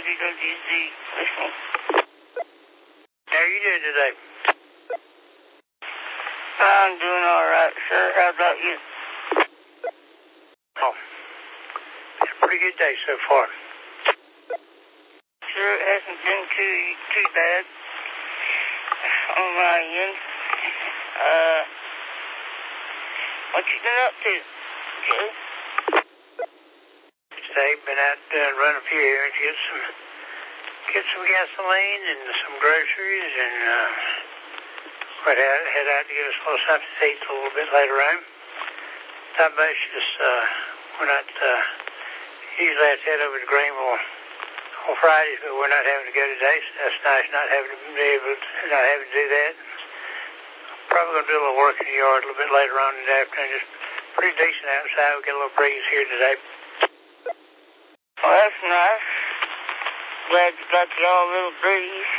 WWZ listening. How are you doing today? I'm doing all right, sir. How about you? Oh, it's a pretty good day so far. Sure, it hasn't been too bad on my end. What you been up to, Joe? Today, been out running a few errands, get some gasoline and some groceries, and head out to get us a little something to eat a little bit later on. Not much, just we're not usually I head over to Greenville on Fridays, but we're not having to go today, so that's nice not having to do that. Probably gonna do a little work in the yard a little bit later on in the afternoon. Just pretty decent outside. We get a little breeze here today. Well, that's nice. Glad you got y'all a little breeze.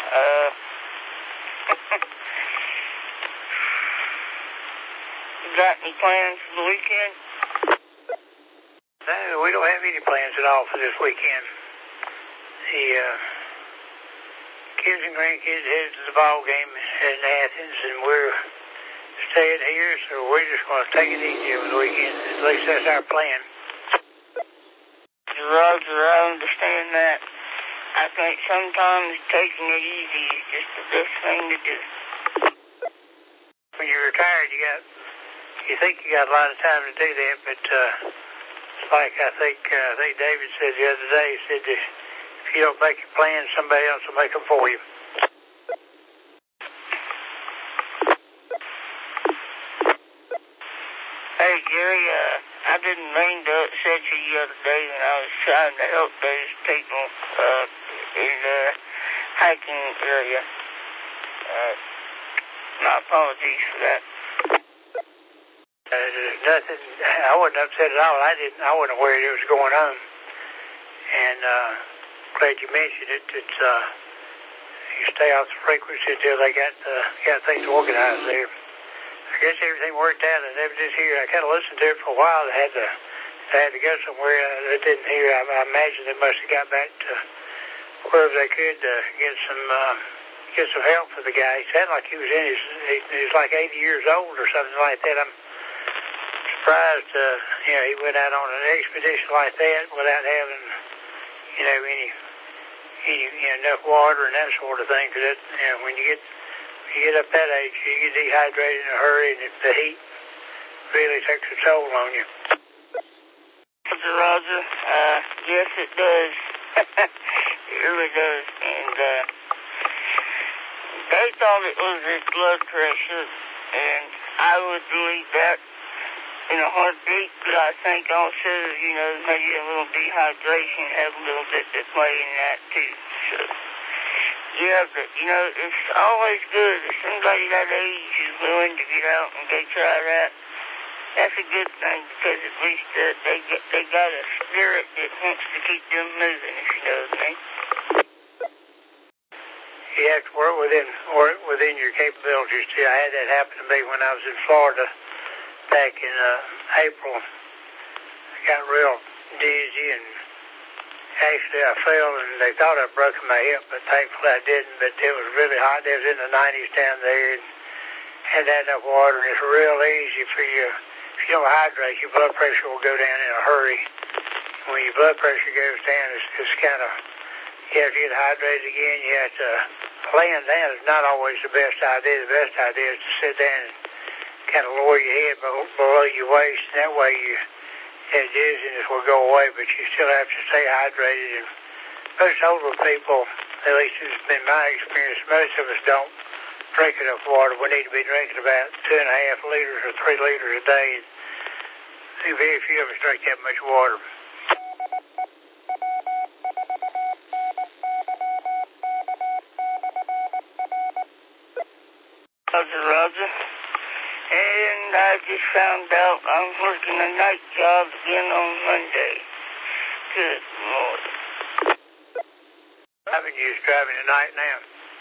You got any plans for the weekend? No, we don't have any plans at all for this weekend. The kids and grandkids headed to the ball game in Athens, and we're staying here, so we're just going to take it easy over the weekend. At least that's our plan. Roger, I understand that. I think sometimes taking it easy is just the best thing to do. When you're retired, you think you got a lot of time to do that, but it's like I think David said the other day. He said that if you don't make your plans, somebody else will make them for you. Hey, Gary, I didn't mean to upset you the other day when I was trying to help those people in the hiking area. My apologies for that. There's nothing. I wasn't upset at all. I wasn't aware it was going on. And glad you mentioned it. It's you stay off the frequency until they got things organized there. I guess everything worked out, and they were just here. I kind of listened to it for a while. They had to go somewhere. They didn't hear. I imagine they must have got back to wherever they could get some help for the guy. He sounded like he was he was like 80 years old or something like that. I'm surprised. He went out on an expedition like that without having any enough water and that sort of thing. Because when you get up that age, you get dehydrated in a hurry, and the heat really takes a toll on you. Roger, yes it does. It really does. And they thought it was his blood pressure, and I would believe that in a heartbeat, but I think also, maybe a little dehydration had a little bit to play in that too. So, yeah, but, it's always good if somebody that age is willing to get out and go try that. That's a good thing, because at least they got a spirit that wants to keep them moving, if you know what I mean. You have to work within your capabilities too. I had that happen to me when I was in Florida back in April. I got real dizzy, and actually I fell, and they thought I'd broken my hip, but thankfully I didn't. But it was really hot. It was in the 90s down there, and had that enough water, and it's real easy for you. If you don't hydrate, your blood pressure will go down in a hurry. When your blood pressure goes down, it's kind of, you have to get hydrated again. You have to, laying down is not always the best idea. The best idea is to sit down and kind of lower your head below your waist, and that way that dizziness will go away, but you still have to stay hydrated. And most older people, at least it's been my experience, most of us don't drink enough water. We need to be drinking about 2.5 liters or 3 liters a day. Very few of us drink that much water. Roger. And I just found out I'm working a night job again on Monday. Good Lord. I've been used driving at night now.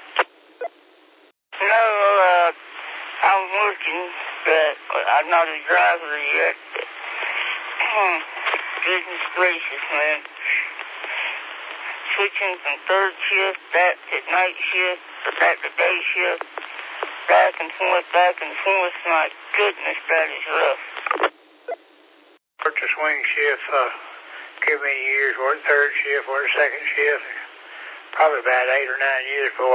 No, I'm working, but I'm not a driver yet. Goodness gracious, man. switching from third shift back to night shift, or back to day shift, back and forth, my goodness, that is rough. Worked the swing shift good many years, worked third shift, worked second shift, probably about 8 or 9 years before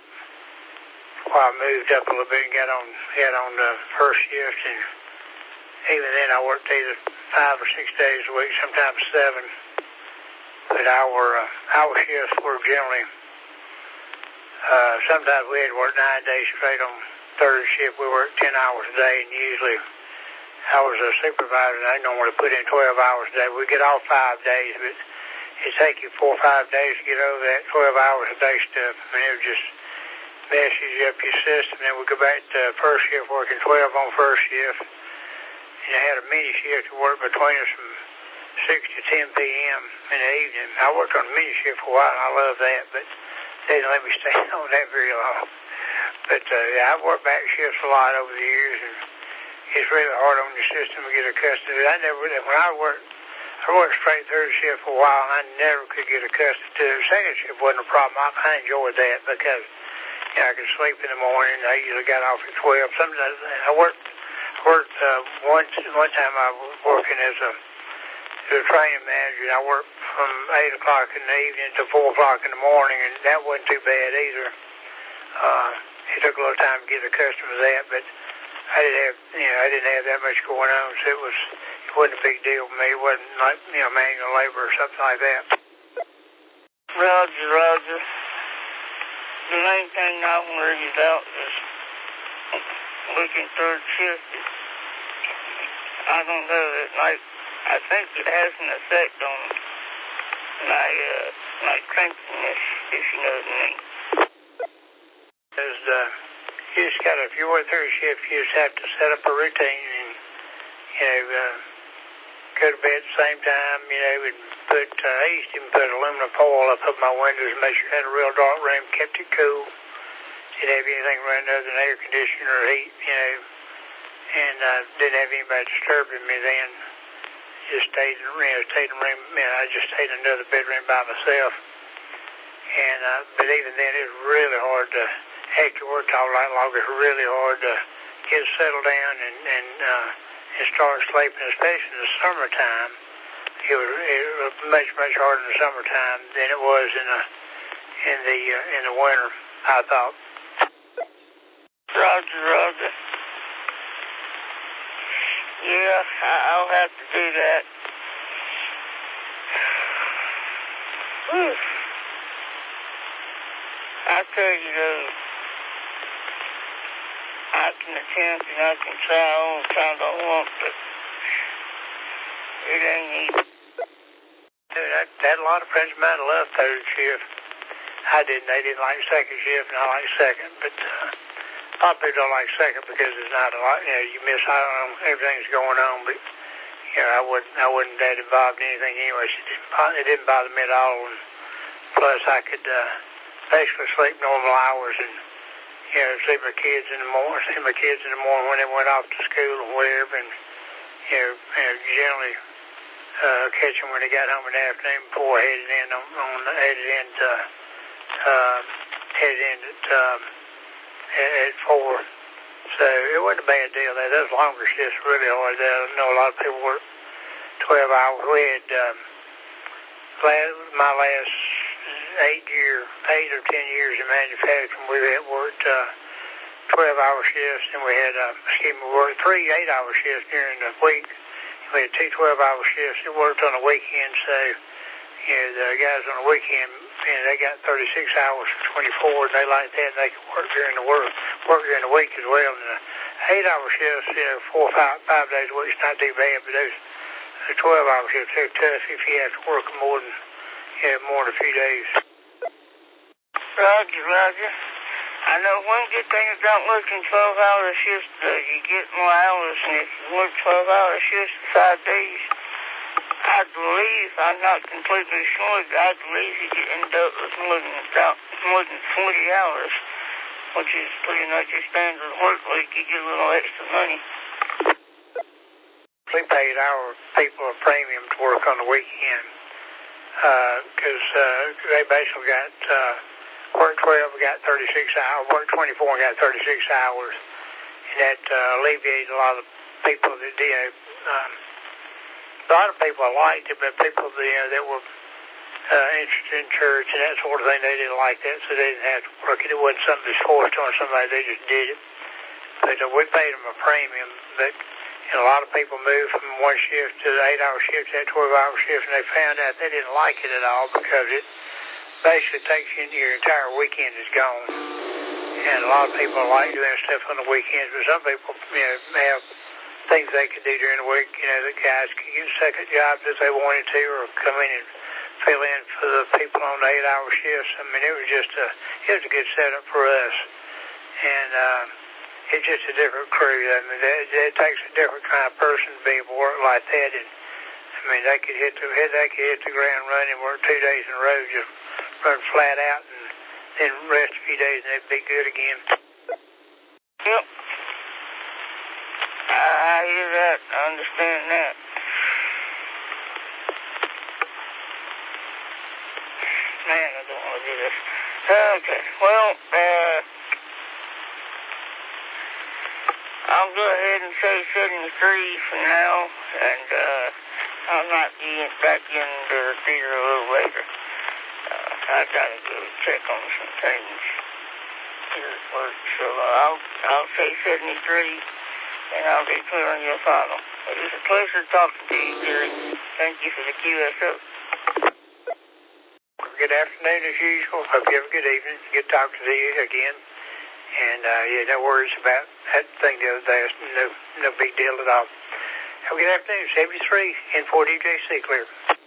I moved up a little bit and got on the first shift, and even then I worked either 5 or 6 days a week, sometimes 7. But our shifts were generally, sometimes we had to work 9 days straight on third shift. We worked 10 hours a day, and usually I was a supervisor, and I normally put in 12 hours a day. We get off 5 days, but it'd take you 4 or 5 days to get over that 12 hours a day stuff. I mean, it would just messes up your system. Then we go back to first shift, working 12 on first shift. And I had a mini shift to work between us from 6 to 10 p.m. in the evening. I worked on a mini shift for a while, and I love that, but they didn't let me stay on that very long. But yeah, I've worked back shifts a lot over the years, and it's really hard on your system to get accustomed to it. When I worked straight third shift for a while, and I never could get accustomed to it. Second shift wasn't a problem. I enjoyed that because I could sleep in the morning. I usually got off at 12. Sometimes I worked one time I was working as a training manager, and I worked from 8 o'clock in the evening to 4 o'clock in the morning, and that wasn't too bad either. It took a little time to get accustomed to that, but I didn't have that much going on, so it wasn't a big deal for me. It wasn't like, manual labor or something like that. Roger. The main thing I'm worried about is working third shift. I don't know, I think it has an effect on my crankiness, if you know what I mean. If you work third shift, you just have to set up a routine and, go to bed at the same time, and I used to even put aluminum foil up my windows and make sure I had a real dark room, kept it cool. Didn't have anything running other than air conditioner or heat, and didn't have anybody disturbing me then. Just stayed in the room, I just stayed in another bedroom by myself. And, but even then it was really hard to, after you worked all night long, it was really hard to get settled down and start sleeping, especially in the summertime. It was much harder in the summertime than it was in the winter, I thought. Roger. Yeah, I'll have to do that. Whew. I tell you though, I can attempt and I can try all the time I want, but it ain't easy. Dude, I had a lot of friends of mine that loved third shift. I didn't. They didn't like second shift, and I like second, but a lot of people don't like second because it's not a lot. You miss out on everything's going on, but I wasn't that involved in anything anyway. It didn't bother me at all, and plus I could basically sleep normal hours and see my kids in the morning when they went off to school or whatever, and generally catch them when they got home in the afternoon before headed in at 4. So it wasn't a bad deal. Those longer shifts were really hard. I know a lot of people work 12 hours. We had my last 8 or 10 years in manufacturing, we had worked 12-hour shifts, and we had worked 3 8-hour shifts during the week. We had 2 12-hour shifts. It worked on the weekend, so the guys on the weekend, they got 36 hours for 24, and they liked that. They could work during the week as well. And the 8-hour shifts, 4 or 5 days a week, it's not too bad, but those 12-hour shifts, they're tough if you have to work more than a few days. Roger. I know one good thing about working 12-hour shifts, you get more hours, and if you work 12-hour shifts for 5 days, I believe, I'm not completely sure, but I believe you could end up with more than 40 hours, which is pretty much your standard work week. You get a little extra money. We paid our people a premium to work on the weekend. because they basically got worked 12, got 36 hours, worked 24 and got 36 hours, and that alleviated a lot of people that did. A lot of people liked it, but people that were interested in church and that sort of thing, they didn't like that, so they didn't have to work it. It wasn't something that's forced on somebody; they just did it. But we paid them a premium. But a lot of people moved from one shift to the 8-hour shift to that 12-hour shift, and they found out they didn't like it at all because it basically takes you into your entire weekend is gone. And a lot of people like doing stuff on the weekends, but some people, have things they could do during the week. The guys could get second jobs if they wanted to, or come in and fill in for the people on the 8-hour shifts. I mean, it was a good setup for us. And it's just a different crew. I mean, it takes a different kind of person to be able to work like that. And I mean, they could hit the ground running, work 2 days in a row, just run flat out, and then rest a few days, and they'd be good again. Yep. I hear that. I understand that. Man, I don't want to do this. Okay. Well, I'll go ahead and say 73 for now, and I might be back into the theater a little later. I gotta go check on some things here at work, so I'll say 73, and I'll be clearing your final. It was a pleasure talking to you, Gary. Thank you for the QSO. Good afternoon as usual. Hope you have a good evening. Good talking to you again. And no worries about that thing the other day. It's no big deal at all. Have a good afternoon. 73 and 4DJC clear.